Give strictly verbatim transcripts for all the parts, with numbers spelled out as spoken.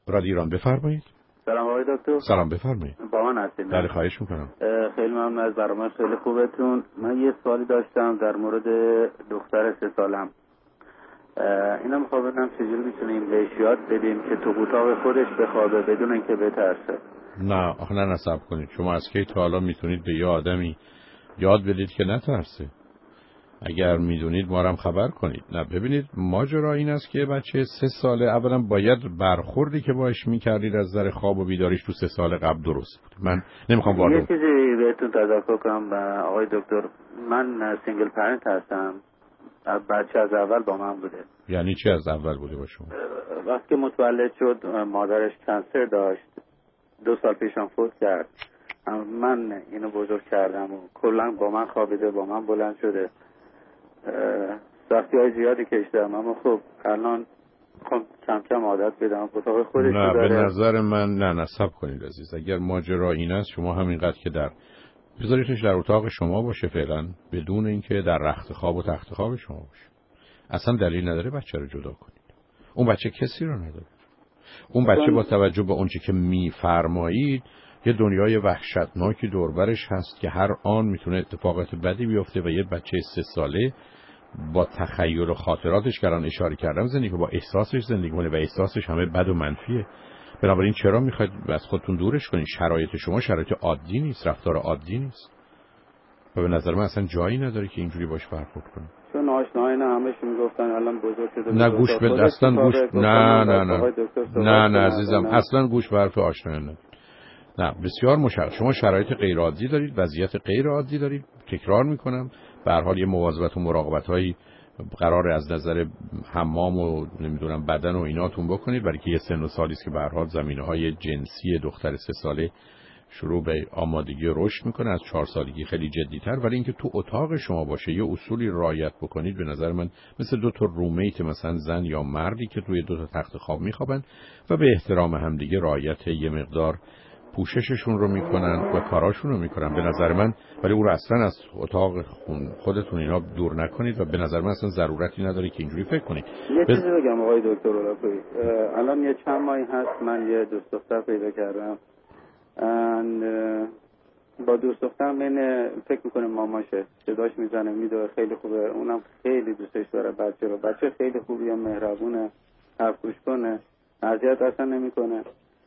رادیو ایران بفرمایید. سلام آقای دکتر. سلام بفرمایید. با من هستید؟ بله خواهش میکنم. خیلی ممنون از برنامه خیلی خوبتون. من یه سوالی داشتم در مورد دختر سه سالم. اینا میخوام بدونم چجوری میتونیم بهش یاد بدیم که تو اتاق خودش بخوابه بدون اینکه بترسه. نه آخه نه نصب کنید. شما از کی تا حالا میتونید به یه آدمی یاد بدید که نترسه؟ اگر میدونید ما رو هم خبر کنید. نه ببینید ماجرا این است که بچه سه ساله اولا باید برخوردی که باش میکردید از نظر خواب و بیداریش تو سه سال قبل درست بود. من نمیخوام وارد یه چیزی بهتون تذکر کنم آقای دکتر، من سینگل پرنت هستم. بچه از اول با من بوده. یعنی چی از اول بوده با شما؟ وقتی که متولد شد مادرش کنسر داشت، دو سال پیشم فوت کرد. من اینو بزرگ کردم و کلا با من خوابیده، با من بلند شده. سختی های زیادی کشیدم، اما خب الان خب کم کم عادت بدم اتاق خودش نه داره. به نظر من نه نصب کنید عزیز. اگر ماجرا این است شما همینقدر که در بذاریدش در اتاق شما باشه فعلا بدون اینکه در رخت خواب و تخت خواب شما باشه. اصلا دلیل نداره بچه رو جدا کنید. اون بچه کسی رو نداره. اون بچه با توجه به اونچه که میفرمایید یه دنیای وحشتناکی دوربرش هست که هر آن میتونه اتفاقات بدی بیفته و یه بچه سه ساله با تخیل و خاطراتش که الان اشاره کردم زندگی با احساسش زندگی کنه و احساسش همه بد و منفیه. بنابراین چرا میخواید از خودتون دورش کنید؟ شرایط شما شرایط عادی نیست، رفتار عادی نیست و به نظر من اصلا جایی نداره که اینجوری باش برخورد کنید. چون آشناهای نه همش میگفتن الان بزرگ شده. نه گوش بده اصلا گوش نه نه نه نه نه عزیزم اصلا گوش به حرف آشنایان نه. نه بسیار مشکل. شما شرایط غیر عادی دارید، وضعیت غیر عادی دارید. تکرار میکنم به هر حال یه مواظبت و مراقبت‌هایی قرار از نظر حمام و نمیدونم بدن و ایناتون بکنید، برای که یه سن و سالی است که به هر حال زمینه‌های جنسی دختر سه ساله شروع به آمادگی و رشد میکنه، از چهار سالگی خیلی جدی‌تر. ولی اینکه تو اتاق شما باشه یه اصولی رعایت بکنید به نظر من مثل دو تا رومیت مثلا زن یا مردی که توی دو تا تخت خواب میخوابن و به احترام همدیگه رعایت یه مقدار پوشششون رو میکنن و کاراشون رو میکنن به نظر من. ولی او رو اصلا از اتاق خون خودتون اینا دور نکنید و به نظر من اصلا ضرورتی نداره که اینجوری فکر کنید. یه بز... چیزی بگم آقای دکتر اولاپوی، الان یه چند ماهی هست من یه دوست دختر پیدا کردم. با دوست دخترم بین فکر میکنه ماماشه، صداش میزنه میدوه، خیلی خوبه، اونم خیلی دوستش داره بچه رو. بچه خیلی خوبیه، مهربونه، حرف گوش کنه، اذیت اصلا نمیکنه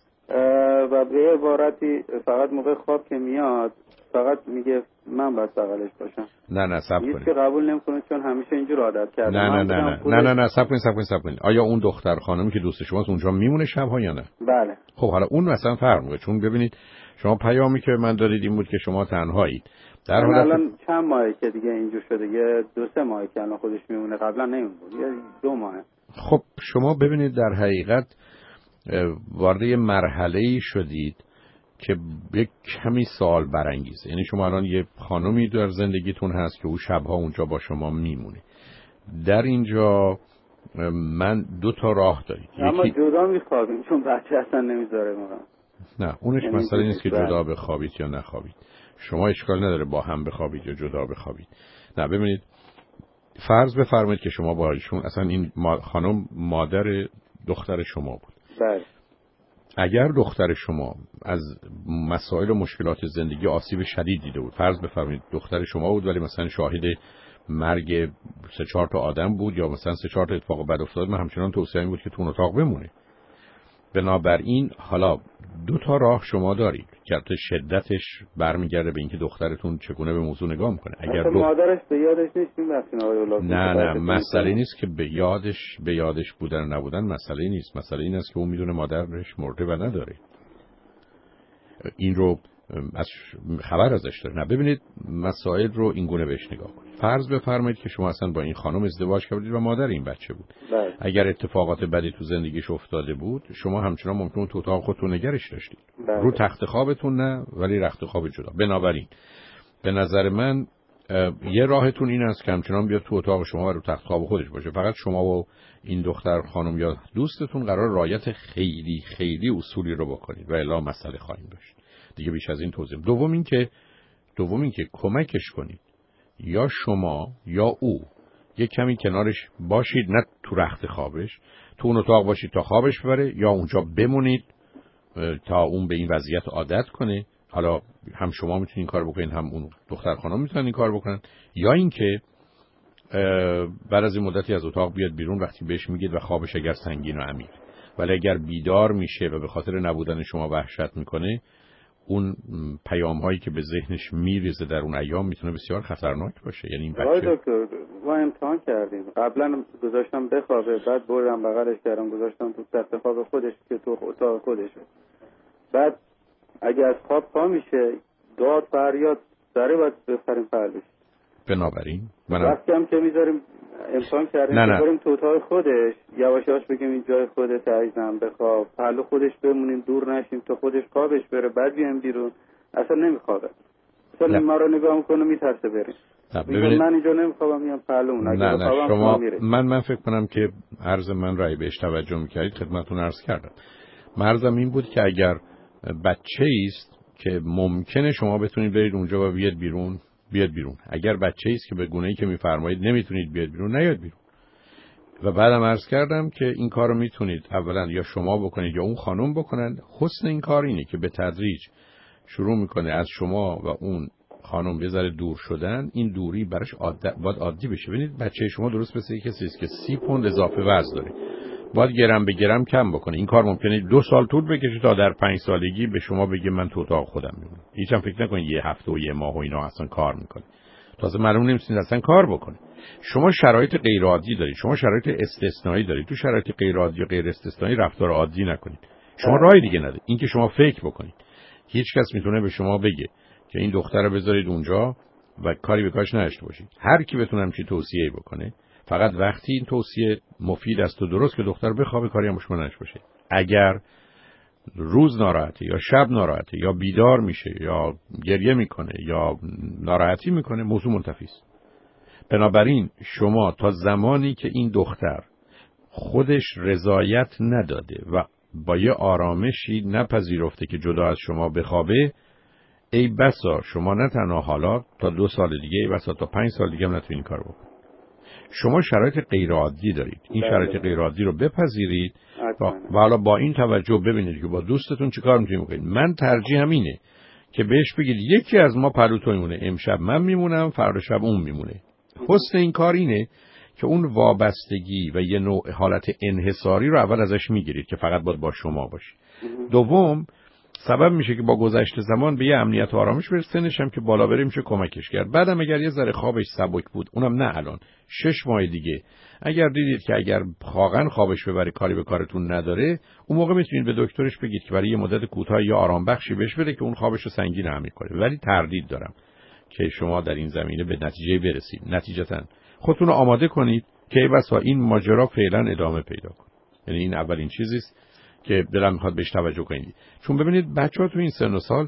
و به عبارتی فقط موقع خواب که میاد فقط میگه من باید بغلش باشم. نه نه صبر کنید. هیچ که قبول نمیکنه چون همیشه اینجور عادت کرده. نه نه نه نه نه نه نه صبر کنید صبر کنید صبر کنید. آیا اون دختر خانمی که دوست شماست اونجا میمونه شب‌ها یا نه؟ بله. خب حالا اون مثلا فرق میکنه، چون ببینید شما پیامی که من دادید این بود که شما تنهایید. در حالت الان چند ماهه که دیگه اینجور شده، یه دو سه ماهه که الان خودش میمونه، قبلا نمیمونه، یه دو ماهه. خب شما ببینید در حقیقت وارد یه مرحله‌ای شدید که یک کمی سوال برانگیزه. یعنی شما الان یه خانمی در زندگیتون هست که او شبها اونجا با شما میمونه. در اینجا من دو تا راه دارید. اما یکی... جدا میخوابیم چون بچه اصلا نمیذاره ما. نه اونش مسئله نیست که جدا بخوابید یا نخوابید. شما اشکال نداره با هم بخوابید یا جدا بخوابید. نه ببینید فرض بفرمایید که شما با ایشون اصلا این خانم مادر دختر شما بود. بله. اگر دختر شما از مسائل و مشکلات زندگی آسیب شدید دیده بود، فرض بفرمایید دختر شما بود ولی مثلا شاهد مرگ سه چهار تا آدم بود یا مثلا سه چهار تا اتفاق بد افتاد، من همچنان توصیه بود که تو اتاق بمونه. بنابراین حالا دو تا راه شما دارید که البته شدتش برمیگرده به اینکه دخترتون چگونه به موضوع نگاه میکنه. اگر دو... مادرش به یادش نیست این وقتی نه نه مسئله نیست که به یادش به یادش بودن نبودن مسئله نیست. مسئله این است که اون میدونه مادرش مرده و نداره، این رو از خبر ازش داره. نه ببینید مسائل رو این گونه بهش نگاه کنید. فرض بفرمایید که شما اصلا با این خانم ازدواج کردید و مادر این بچه بود. بله. اگر اتفاقات بدی تو زندگیش افتاده بود شما همچنان ممکن تو اتاق خودتون نگرش داشتید. بله. رو تخت خوابتون نه ولی رخت خواب جدا. بنابراین به نظر من یه راهتون این است که همچنان بیاد تو اتاق شما و رو تخت خواب خودش باشه. فقط شما و این دختر خانم یا دوستتون قرار رعایت خیلی خیلی اصولی رو بکنید و الا مسئله خواهیم داشت. دیگه بیش از این توضیح. دوم این که دوم این که کمکش کنید، یا شما یا او یک کمی کنارش باشید، نه تو رخت خوابش، تو اون اتاق باشید تا خوابش ببره، یا اونجا بمونید تا اون به این وضعیت عادت کنه. حالا هم شما میتونید این کار بکنید، هم اون دختر خانم میتونن این کار بکنن. یا اینکه بعد از این مدتی از اتاق بیاد بیرون وقتی بهش میگید و خوابش اگر سنگین و عمیق، ولی اگر بیدار میشه و به خاطر نبودن شما وحشت میکنه، اون پیام هایی که به ذهنش میریزه در اون ایام میتونه بسیار خطرناک باشه. یعنی این بچه دکتر ما امتحان کردیم، قبلا گذاشتم بخوابه، بعد بردم بغلش کردم گذاشتم تو تخت خواب خودش که تو اتاق خودشه، بعد اگه از خواب پا میشه داد فریاد سره باید بفریم پهلوش. بنابراین منم وقتی هم که میذاریم امتحان کردیم نه نه. بریم تو اتاق خودش یواش یواش بگیم این جای خودت عزیزم بخواب، پهلو خودش بمونیم دور نشیم تا خودش خوابش بره، بعد بیایم بیرون. اصلا نمیخوابه، اصلا ما رو نگاه میکنه میترسه بریم. ببینید من اینجا نمیخوابم میام پهلومون. نه نه شما من من فکر کنم که عرض من رای بهش توجه میکردید، خدمتتون عرض کردم. مرزم این بود که اگر بچه‌ای است که ممکنه شما بتونید برید اونجا و بیاد بیرون، بیاد بیرون. اگر بچه‌ای است که به گونه‌ای که میفرمایید نمیتونید بیاد بیرون، نیاد بیرون. و بعدم عرض کردم که این کارو میتونید اولا یا شما بکنید یا اون خانم بکنن. حسن این کار اینه که به تدریج شروع میکنه از شما و اون خانم یه ذره دور شدن. این دوری براش عادی باید عادی بشه. ببینید بچه شما درست مثل کسی است که سی پوند اضافه وزن داره، باید گرم به گرم کم بکنه. این کار ممکنه دو سال طول بکشه تا در پنج سالگی به شما بگه من تو اتاق خودم میمونم. هیچ هم فکر نکنید یه هفته و یه ماه و اینا اصلا کار میکنه. تازه معلوم نمی‌تونید اصلا کار بکنه. شما شرایط غیر عادی دارید، شما شرایط استثنایی دارید. تو شرایط غیر عادی و غیر استثنایی رفتار عادی نکنید. شما راهی دیگه ندارید. این که شما فکر بکنید. هیچ کس میتونه به شما بگه که این دختر رو بذارید اونجا و کاری به کارش نداشته باشید. هر کی بتونه همچین توصیه‌ای بکنه، فقط وقتی این توصیه مفید است و درست که دختر بخوابه کاری هم مشکل نشه باشه. اگر روز ناراحته یا شب ناراحته یا بیدار میشه یا گریه میکنه یا ناراحتی میکنه، موضوع منتفی است. بنابراین شما تا زمانی که این دختر خودش رضایت نداده و با یه آرامشی نپذیرفته که جدا از شما بخوابه، ای بسا شما نه تنها حالا تا دو سال دیگه، ای بسا تا پنج سال دیگه هم نتونید این کار بکنید. شما شرایط غیر عادی دارید. این شرایط غیر عادی رو بپذیرید و حالا با این توجه ببینید که با دوستتون چیکار میتونید بکنید. من ترجیحم اینه که بهش بگید یکی از ما پلوتو میمونه، امشب من میمونم، فردا شب اون میمونه. حسن این کار اینه که اون وابستگی و یه نوع حالت انحصاری رو اول ازش میگیرید که فقط باید با شما باشه. دوم سبب میشه که با گذشت زمان به یه امنیت و آرامش برسه، سنش هم که بالا بره میشه کمکش کرد. بعدم اگر یه ذره خوابش سبک بود، اونم نه الان، شش ماه دیگه اگر دیدید که اگر واقعا خوابش ببره کاری به کارتون نداره، اون موقع میتونید به دکترش بگید که برای یه مدت کوتاه یا آرام بخشی بهش بده که اون خوابش رو سنگین عمیق کنه. ولی تردید دارم که شما در این زمینه به نتیجه برسید. نتیجتاً خودتون رو آماده کنید که بسا این ماجرا فعلا ادامه پیدا کنه. یعنی این اولین چیزی است که دلم میخواد بهش توجه کنید. چون ببینید بچه‌ها تو این سن و سال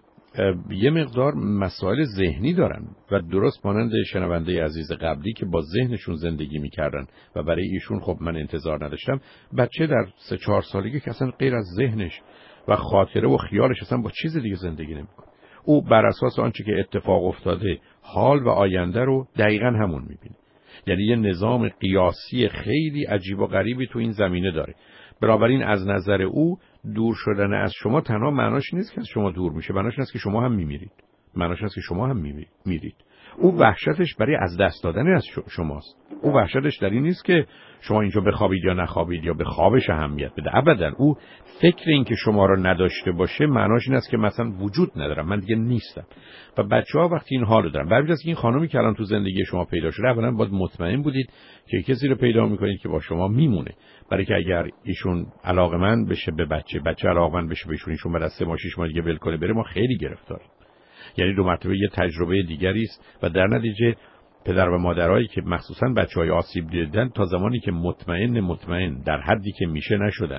یه مقدار مسائل ذهنی دارن و درست مانند شنونده عزیز قبلی که با ذهنشون زندگی میکردن و برای ایشون خب من انتظار نداشتم. بچه در سه چهار سالگی که اصلا غیر از ذهنش و خاطره و خیالش اصلا با چیز دیگه زندگی نمیکنه. او بر اساس آنچه که اتفاق افتاده حال و آینده رو دقیقاً همون میبینه. یعنی یه نظام قیاسی خیلی عجیب و غریبی تو این زمینه داره. بنابراین از نظر او دور شدن از شما تنها معناش نیست که از شما دور میشه، معناش نیست که شما هم میمیرید. معناش نیست که شما هم میمیرید. او وحشتش برای از دست دادن از شماست. او وحشتش در این نیست که شما اینجا بخوابید یا نخوابید یا به خوابش اهمیت بده. ابدا. او فکر این که شما رو نداشته باشه معناش این است که مثلا وجود ندارم، من دیگه نیستم. و بچه‌ها وقتی این حالو دارن، برای اینکه این خانمی که الان تو زندگی شما پیدا شده، اولا باید مطمئن بودید که کسی رو پیدا می‌کنید که با شما میمونه. برای که اگر ایشون علاقمند بشه به بچه، بچه علاقمند بشه به ایشون، ایشون بعد از سه ماه شش ماه دیگه ول کنه بره، ما خیلی گرفتاریم. یعنی دو مرتبه یه تجربه دیگری است و در نتیجه پدر و مادرایی که مخصوصا بچهای آسیب دیدن تا زمانی که مطمئن مطمئن در حدی که میشه نشدن،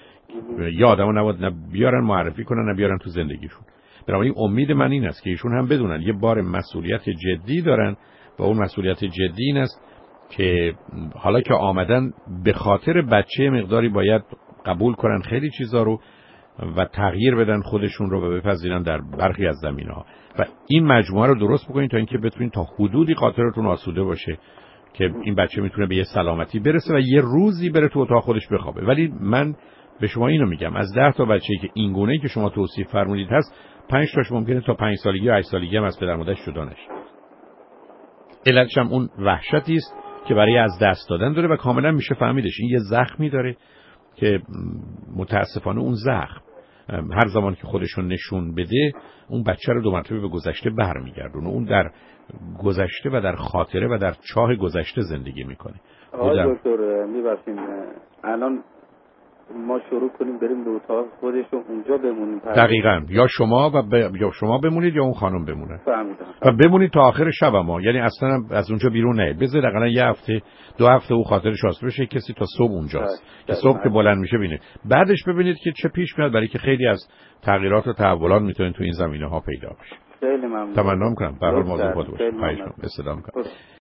یا آدمو نباید نه بیارن معرفی کنن نه بیارن تو زندگیشون. بنابراین امید من این است که ایشون هم بدونن یه بار مسئولیت جدی دارن و اون مسئولیت جدی این است که حالا که آمدن به خاطر بچه مقداری باید قبول کنن خیلی چیزا رو و تغییر بدن خودشون رو و بپذیرن در برخی از زمینه‌ها و این مجموعه رو درست بکنید تا اینکه بتونید تا حدودی خاطرتون آسوده باشه که این بچه میتونه به یه سلامتی برسه و یه روزی بره تو اتاق خودش بخوابه. ولی من به شما اینو میگم، از ده تا بچه‌ای که این گونه‌ای که شما توصیف فرمودید هست، پنج تاش ممکنه تا پنج سالگی یا هشت سالگی هم از پدر مادرش جدا نشه. علتش هم اون وحشتی است که برای از دست دادن داره و کاملا میشه فهمیدش. این یه زخمی داره که متاسفانه اون زخم هر زمان که خودشون نشون بده اون بچه رو دو مرتبه به گذشته برمیگردونه. اون در گذشته و در خاطره و در چاه گذشته زندگی میکنه. آقای دکتر میبخشید الان ما شروع کنیم بریم به اتاق خودشون اونجا بمونیم؟ دقیقاً، یا شما و ب... یا شما بمونید یا اون خانم بمونه. فهمیدم. و بمونید تا آخر شب. ما یعنی اصلا از اونجا بیرون نیاید. بذارید حداقل یه هفته دو هفته او خاطرش آسوده بشه کسی تا صبح اونجاست که صبح که بلند میشه ببینید. بعدش ببینید که چه پیش میاد، برای که خیلی از تغییرات و تحولات میتونه تو این زمینه ها پیدا بشه. خیلی ممنون. تمنا میکنم به هر حال موضوع خود باشه. خواهش می‌کنم. استفاده کنید.